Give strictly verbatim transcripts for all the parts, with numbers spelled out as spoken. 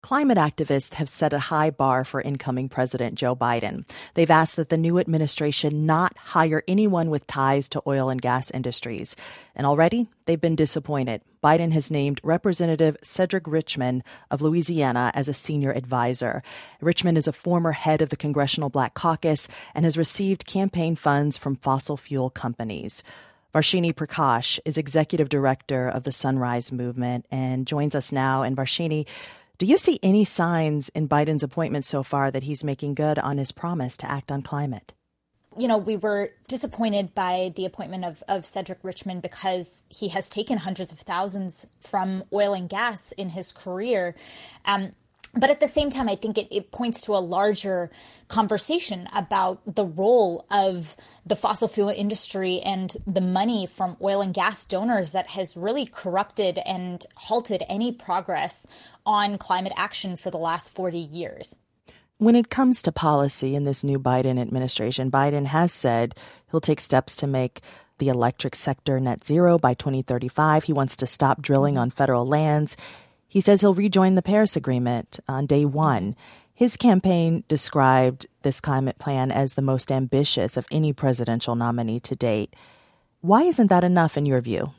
Climate activists have set a high bar for incoming President Joe Biden. They've asked that the new administration not hire anyone with ties to oil and gas industries. And already, they've been disappointed. Biden has named Representative Cedric Richmond of Louisiana as a senior advisor. Richmond is a former head of the Congressional Black Caucus and has received campaign funds from fossil fuel companies. Varshini Prakash is executive director of the Sunrise Movement and joins us now. And Varshini, do you see any signs in Biden's appointment so far that he's making good on his promise to act on climate? You know, we were disappointed by the appointment of, of Cedric Richmond because he has taken hundreds of thousands from oil and gas in his career. Um, But at the same time, I think it, it points to a larger conversation about the role of the fossil fuel industry and the money from oil and gas donors that has really corrupted and halted any progress on climate action for the last forty years. When it comes to policy in this new Biden administration, Biden has said he'll take steps to make the electric sector net zero by twenty thirty-five. He wants to stop drilling on federal lands. He says he'll rejoin the Paris Agreement on day one. His campaign described this climate plan as the most ambitious of any presidential nominee to date. Why isn't that enough in your view?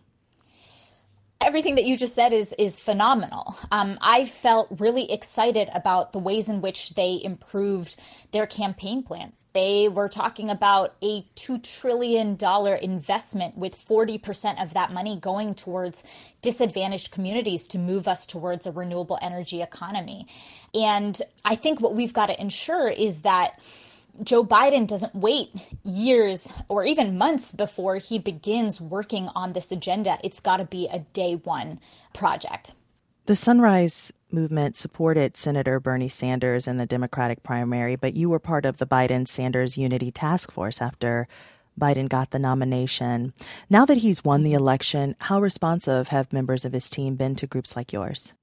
Everything that you just said is is phenomenal. Um, I felt really excited about the ways in which they improved their campaign plan. They were talking about a two trillion dollars investment with forty percent of that money going towards disadvantaged communities to move us towards a renewable energy economy. And I think what we've got to ensure is that Joe Biden doesn't wait years or even months before he begins working on this agenda. It's got to be a day one project. The Sunrise Movement supported Senator Bernie Sanders in the Democratic primary, but you were part of the Biden-Sanders Unity Task Force after Biden got the nomination. Now that he's won the election, how responsive have members of his team been to groups like yours?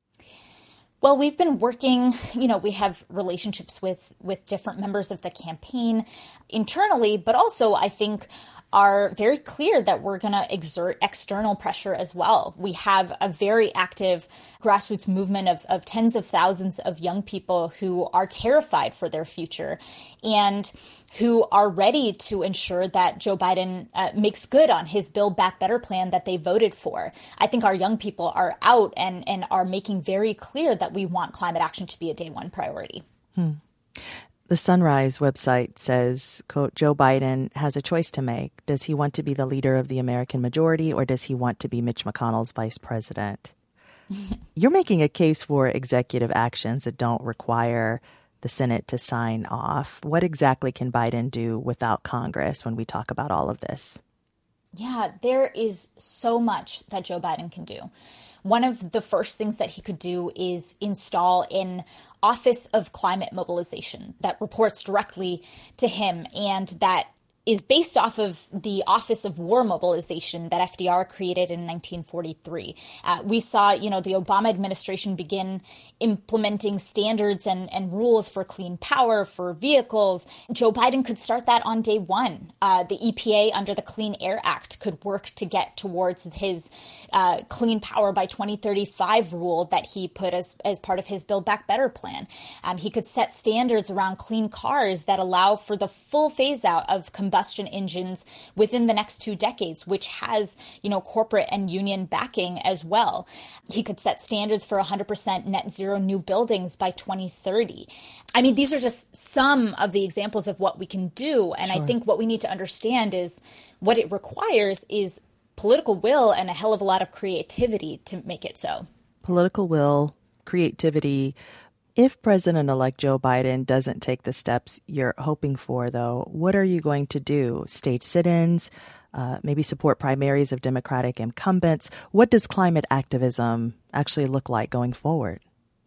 Well, we've been working, you know, we have relationships with, with different members of the campaign internally, but also I think are very clear that we're going to exert external pressure as well. We have a very active grassroots movement of, of tens of thousands of young people who are terrified for their future and who are ready to ensure that Joe Biden uh, makes good on his Build Back Better plan that they voted for. I think our young people are out and, and are making very clear that we want climate action to be a day one priority. Hmm. The Sunrise website says, quote, Joe Biden has a choice to make. Does he want to be the leader of the American majority or does he want to be Mitch McConnell's vice president? You're making a case for executive actions that don't require the Senate to sign off. What exactly can Biden do without Congress when we talk about all of this? Yeah, there is so much that Joe Biden can do. One of the first things that he could do is install an Office of Climate Mobilization that reports directly to him and that is based off of the Office of War Mobilization that F D R created in nineteen forty-three. Uh, we saw, you know, the Obama administration begin implementing standards and, and rules for clean power for vehicles. Joe Biden could start that on day one. Uh, the E P A under the Clean Air Act could work to get towards his uh, clean power by twenty thirty-five rule that he put as, as part of his Build Back Better plan. Um, he could set standards around clean cars that allow for the full phase out of combustion engines within the next two decades, which has, you know, corporate and union backing as well. He could set standards for one hundred percent net zero new buildings by twenty thirty. I mean, these are just some of the examples of what we can do. And sure. I think what we need to understand is what it requires is political will and a hell of a lot of creativity to make it so. Political will, creativity. If President-elect Joe Biden doesn't take the steps you're hoping for, though, what are you going to do? Stage sit-ins, uh, maybe support primaries of Democratic incumbents? What does climate activism actually look like going forward?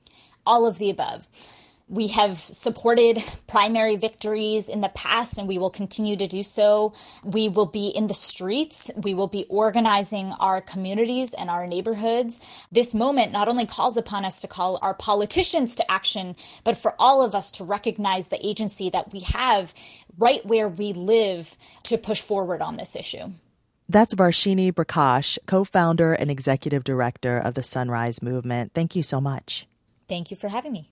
All of the above. We have supported primary victories in the past, and we will continue to do so. We will be in the streets. We will be organizing our communities and our neighborhoods. This moment not only calls upon us to call our politicians to action, but for all of us to recognize the agency that we have right where we live to push forward on this issue. That's Varshini Prakash, co-founder and executive director of the Sunrise Movement. Thank you so much. Thank you for having me.